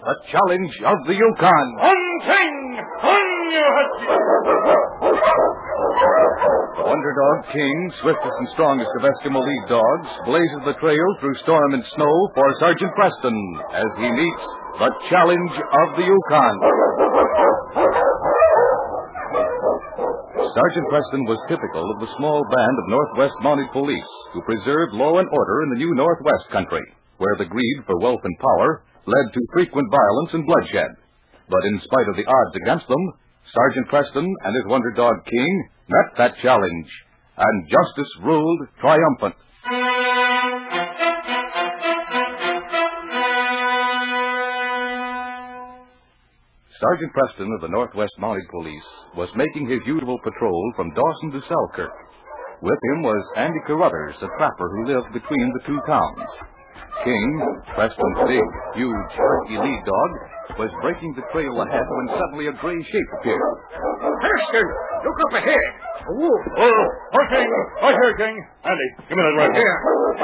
The Challenge of the Yukon. Hunting! The Wonder Dog King, swiftest and strongest of Eskimo lead dogs, blazes the trail through storm and snow for Sergeant Preston as he meets the Challenge of the Yukon. Sergeant Preston was typical of the small band of Northwest Mounted Police who preserved law and order in the new Northwest country, where the greed for wealth and power led to frequent violence and bloodshed. But in spite of the odds against them, Sergeant Preston and his Wonder Dog King met that challenge, and justice ruled triumphant. Sergeant Preston of the Northwest Mounted Police was making his usual patrol from Dawson to Selkirk. With him was Andy Carruthers, a trapper who lived between the two towns. King, Preston's big, huge, husky lead dog, was breaking the trail ahead when suddenly a gray shape appeared. Preston, look up ahead. A wolf. Oh, King. Right here, King. Andy, give me that rifle. Here.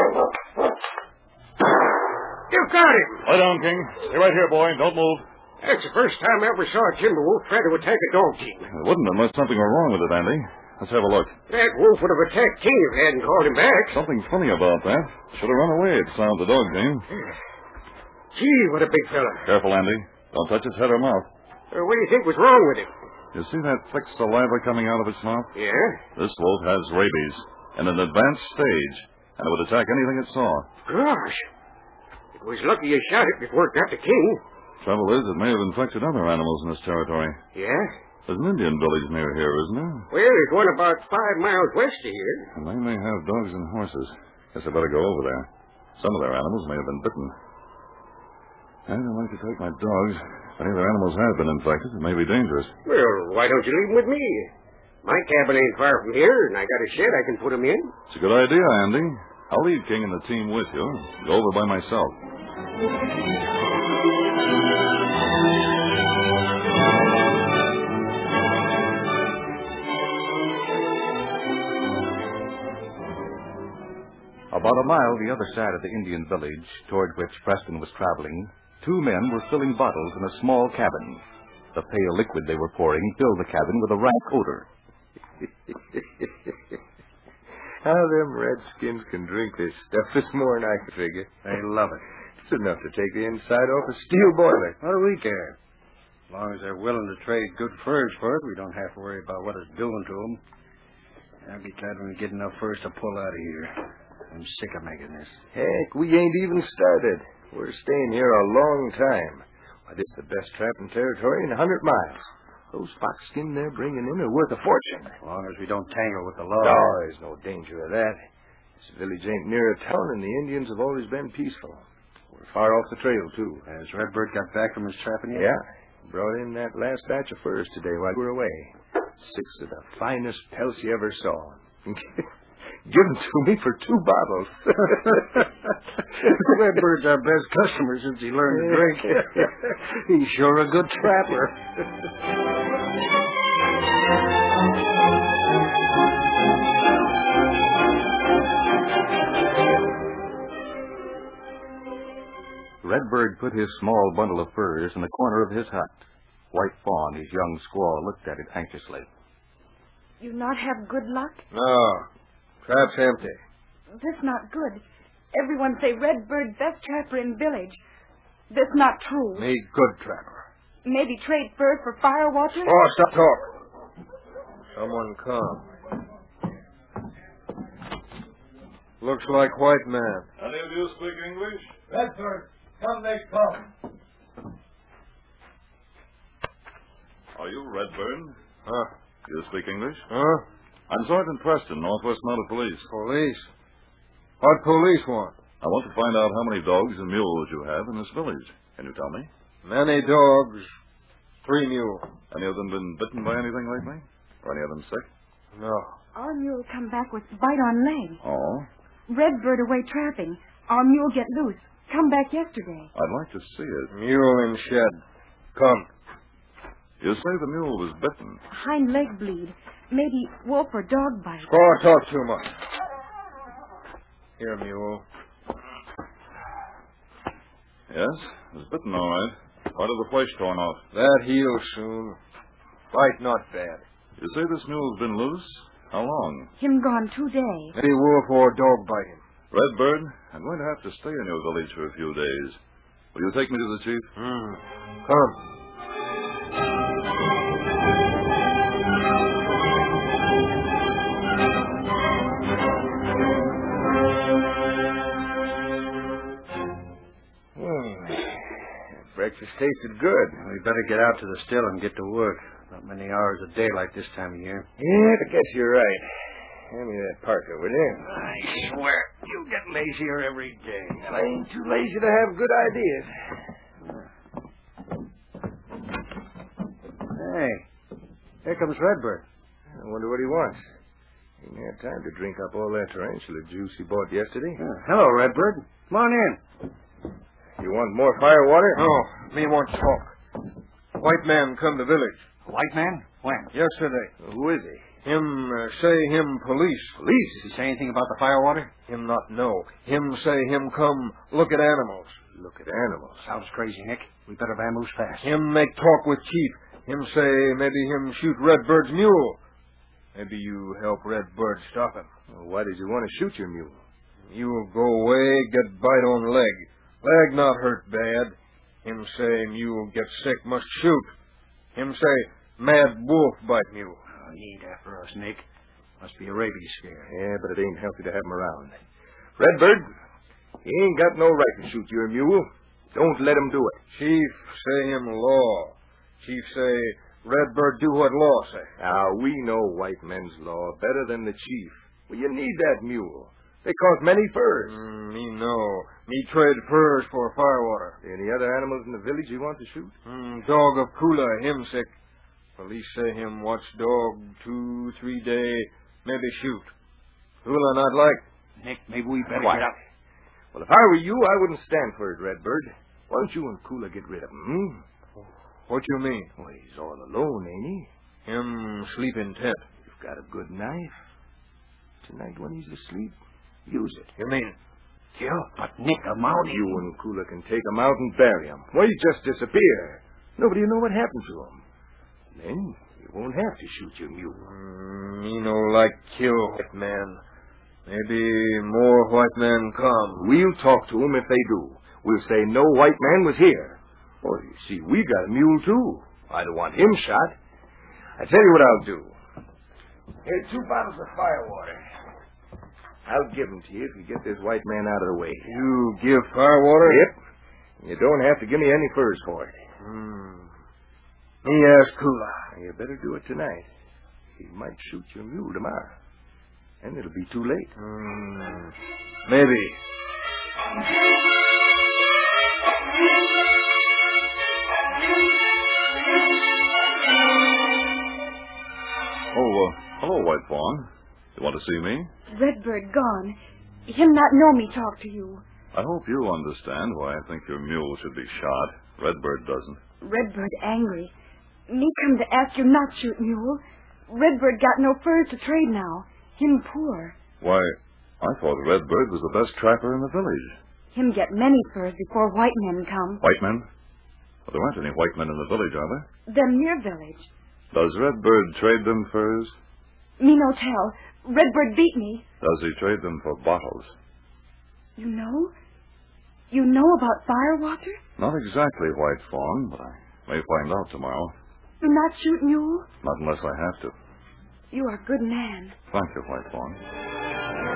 You got him. Lie down, King. Stay right here, boy. Don't move. That's the first time I ever saw a timber wolf try to attack a dog team. It wouldn't unless something were wrong with it, Andy. Let's have a look. That wolf would have attacked King if he hadn't called him back. Something funny about that. Should have run away at the sound of the dog team. Gee, what a big fella. Careful, Andy. Don't touch his head or mouth. What do you think was wrong with him? You see that thick saliva coming out of its mouth? Yeah? This wolf has rabies in an advanced stage, and it would attack anything it saw. Gosh. It was lucky you shot it before it got to King. Trouble is, it may have infected other animals in this territory. Yeah? There's an Indian village near here, isn't there? Well, there's one about 5 miles west of here. And they may have dogs and horses. Guess I better go over there. Some of their animals may have been bitten. I don't like to take my dogs. If any of their animals have been infected, it may be dangerous. Well, why don't you leave them with me? My cabin ain't far from here, and I got a shed I can put them in. It's a good idea, Andy. I'll leave King and the team with you. Go over by myself. About a mile the other side of the Indian village, toward which Preston was traveling, 2 men were filling bottles in a small cabin. The pale liquid they were pouring filled the cabin with a rank odor. How them redskins can drink this stuff is more than I can figure. They love it. It's enough to take the inside off a steel boiler. What do we care? As long as they're willing to trade good furs for it, we don't have to worry about what it's doing to them. I'll be glad when we get enough furs to pull out of here. I'm sick of making this. Heck, we ain't even started. We're staying here a long time. Why, this is the best trapping territory in 100 miles. Those foxskin they're bringing in are worth a fortune. As long as we don't tangle with the law. No, there's no danger of that. This village ain't near a town, and the Indians have always been peaceful. We're far off the trail, too. Has Redbird got back from his trapping yet? Yeah. Brought in that last batch of furs today while we were away. 6 of the finest pelts you ever saw. Given to me for 2 bottles. Redbird's our best customer since he learned to drink. He's sure a good trapper. Redbird put his small bundle of furs in the corner of his hut. White Fawn, his young squaw, looked at it anxiously. You not have good luck? No. Trap's empty. This not good. Everyone say Redbird best trapper in village. This not true. Me good trapper. Maybe trade furs for fire watchers? Oh, stop talking. Someone come. Looks like white man. Any of you speak English? Redbird, come they come. Are you Redburn? Huh? You speak English? Huh? I'm Sergeant Preston, Northwest Mounted Police. Police? What police want? I want to find out how many dogs and mules you have in this village. Can you tell me? Many dogs, 3 mules. Any of them been bitten by anything lately? Or any of them sick? No. Our mule come back with bite on leg. Oh? Redbird away trapping. Our mule get loose. Come back yesterday. I'd like to see it. Mule in shed. Come. You say the mule was bitten. Hind leg bleed. Maybe wolf or dog bite. Squaw talk too much. Here, mule. Yes, it was bitten all right. Part of the flesh torn off. That heals soon. Bite not bad. You say this mule's been loose? How long? Him gone 2 days. Any wolf or dog bite him. Redbird, I'm going to have to stay in your village for a few days. Will you take me to the chief? Come. Breakfast tasted good. We better get out to the still and get to work. Not many hours a day like this time of year. Yeah, I guess you're right. Hand me that parka, will you? I swear, you get lazier every day. And I ain't too lazy to have good ideas. Hey, here comes Redbird. I wonder what he wants. He ain't had time to drink up all that tarantula juice he bought yesterday. Hello, Redbird. Come on in. You want more fire water? No, me want talk. White man come to village. A white man? When? Yesterday. Who is he? Say him police. Police? Did he say anything about the fire water? Him not know. Him say him come look at animals. Look at animals? Sounds crazy, Nick. We better vamoose fast. Him make talk with chief. Him say maybe him shoot Redbird's mule. Maybe you help Redbird stop him. Well, why does he want to shoot your mule? Mule go away, get bite on leg. Leg not hurt bad. Him say mule get sick, must shoot. Him say mad wolf bite mule. Oh, he ain't after us, Nick. Must be a rabies scare. Yeah, but it ain't healthy to have him around. Redbird, he ain't got no right to shoot your mule. Don't let him do it. Chief say him law. Chief say Redbird do what law say. Now, we know white men's law better than the chief. Well, you need that mule. They cause many furs. Me know. Me trade furs for firewater. Any other animals in the village you want to shoot? Dog of Kula, him sick. Police say him watch dog 2-3 day, maybe shoot. Kula not like. Nick, maybe we better Quiet. get out. Well, if I were you, I wouldn't stand for it, Redbird. Why don't you and Kula get rid of him, What you mean? Well, he's all alone, ain't he? Him sleep in tent. You've got a good knife. Tonight when he's asleep, use it. You mean Kill? But Nick, a Mountie. you and Kula can take him out and bury him? Well, he just disappear. Nobody will know what happened to him. Then you won't have to shoot your mule. Me no like kill white man. Maybe more white men come. We'll talk to 'em if they do. We'll say no white man was here. Well, you see, we got a mule, too. I don't want him shot. I tell you what I'll do. Here, 2 bottles of firewater. I'll give 'em to you if you get this white man out of the way. You give firewater? Yep. You don't have to give me any furs for it. Me ask Kula. You better do it tonight. He might shoot your mule tomorrow. And it'll be too late. Maybe. Oh, hello, White Fawn. You want to see me? Redbird gone. Him not know me talk to you. I hope you understand why I think your mule should be shot. Redbird doesn't. Redbird angry. Me come to ask you not shoot mule. Redbird got no furs to trade now. Him poor. Why, I thought Redbird was the best trapper in the village. Him get many furs before white men come. White men? Well, there aren't any white men in the village, are there? Them near village. Does Redbird trade them furs? Me no tell. Redbird beat me. Does he trade them for bottles? You know? You know about firewater? Not exactly, White Fawn, but I may find out tomorrow. You not shoot mule? Not unless I have to. You are a good man. Thank you, White Fawn.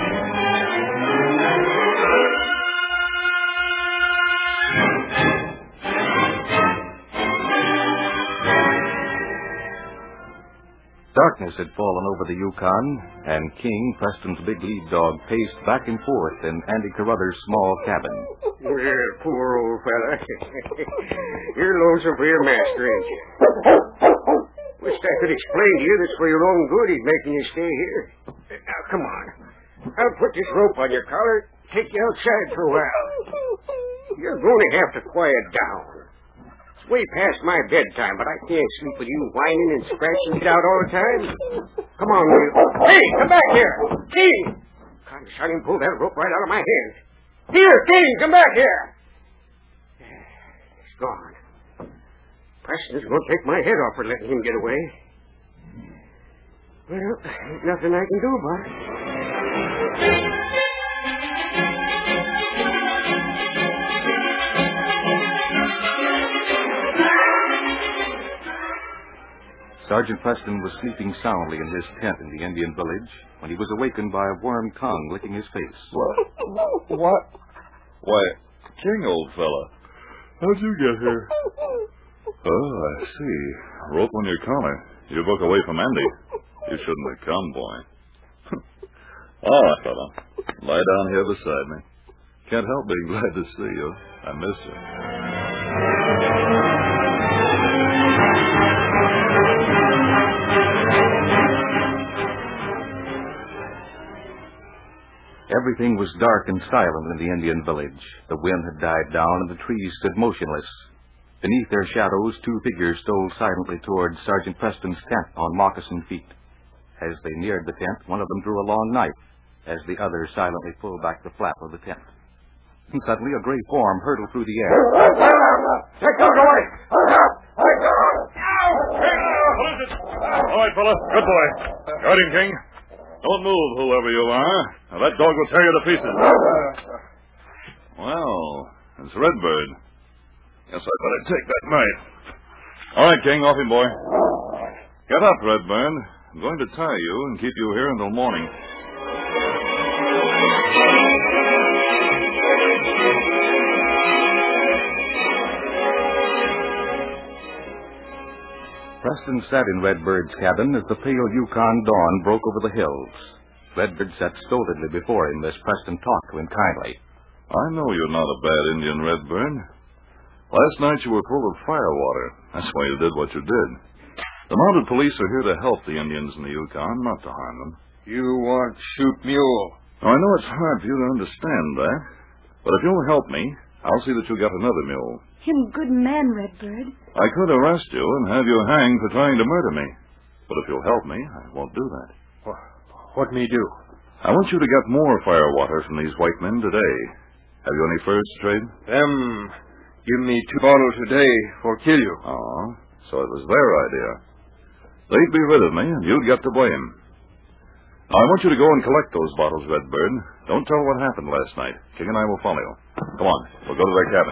Darkness had fallen over the Yukon, and King, Preston's big lead dog, paced back and forth in Andy Carruthers' small cabin. Well, poor old fella. You're lonesome for your master, ain't you? Wished I could explain to you that's for your own good he's making you stay here. Now, come on. I'll put this rope on your collar, take you outside for a while. You're going to have to quiet down. It's way past my bedtime, but I can't sleep with you whining and scratching it out all the time. Come on, will you? Hey, come back here. King! Congress, I can pull that rope right out of my hand. Here, King, come back here. It's gone. Preston's going to take my head off for letting him get away. Well, ain't nothing I can do about it. Sergeant Preston was sleeping soundly in his tent in the Indian village when he was awakened by a warm tongue licking his face. What? Why, King, old fella. How'd you get here? Oh, I see. Rope on your collar. You broke away from Andy. You shouldn't have come, boy. All right, fella. Lie down here beside me. Can't help being glad to see you. I miss you. Everything was dark and silent in the Indian village. The wind had died down and the trees stood motionless. Beneath their shadows, two figures stole silently towards Sergeant Preston's tent on moccasined feet. As they neared the tent, one of them drew a long knife, as the other silently pulled back the flap of the tent. And suddenly a gray form hurtled through the air. Take those away! All right, fella. Good boy. Got him, King. Don't move, whoever you are. Now, that dog will tear you to pieces. Well, it's Redbird. Guess I better take that knife. All right, King, off him, boy. Get up, Redbird. I'm going to tie you and keep you here until morning. Preston sat in Redbird's cabin as the pale Yukon dawn broke over the hills. Redbird sat stolidly before him as Preston talked to him kindly. I know you're not a bad Indian, Redbird. Last night you were full of firewater. That's why you did what you did. The mounted police are here to help the Indians in the Yukon, not to harm them. You want shoot mule? Now, I know it's hard for you to understand that, but if you'll help me, I'll see that you get another mule. Him good man, Redbird. I could arrest you and have you hanged for trying to murder me. But if you'll help me, I won't do that. What me do? I want you to get more firewater from these white men today. Have you any furs to trade? Them give me 2 bottles a day for kill you. Oh, so it was their idea. They'd be rid of me, and you'd get the blame. Now, I want you to go and collect those bottles, Redbird. Don't tell what happened last night. King and I will follow you. Come on, we'll go to their cabin.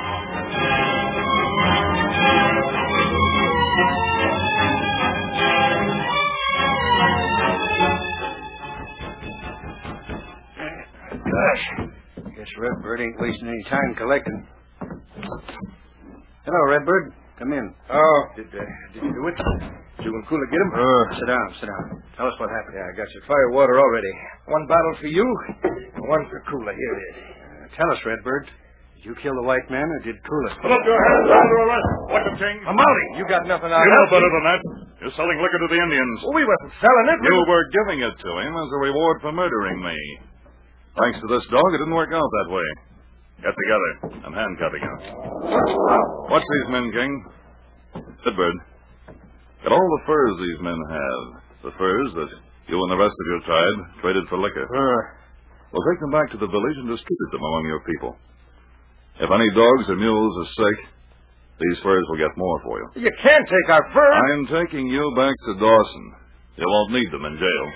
Gosh, guess Redbird ain't wasting any time collecting. Hello, Redbird. Come in. Oh, did you do it? Did you and Kula get him? Sit down, sit down. Tell us what happened. Yeah, I got your firewater already. 1 bottle for you, 1 for Kula. Here it is. Tell us, Redbird. Did you kill the white man, or did Kula? Put up your hands under arrest. Watch him, King. I'm outing. You got nothing on You know us. better than that. You're selling liquor to the Indians. Well, we wasn't selling it. You were giving it to him as a reward for murdering me. Thanks to this dog, it didn't work out that way. Get together. I'm handcuffing you. Watch these men, King. Redbird, get all the furs these men have. The furs that you and the rest of your tribe traded for liquor. We'll take them back to the village and distribute them among your people. If any dogs or mules are sick, these furs will get more for you. You can't take our fur. I'm taking you back to Dawson. You won't need them in jail.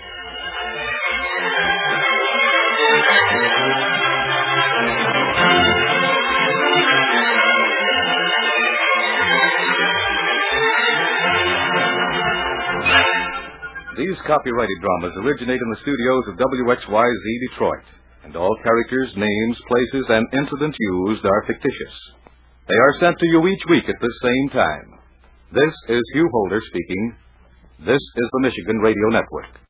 These copyrighted dramas originate in the studios of WXYZ Detroit, and all characters, names, places, and incidents used are fictitious. They are sent to you each week at the same time. This is Hugh Holder speaking. This is the Michigan Radio Network.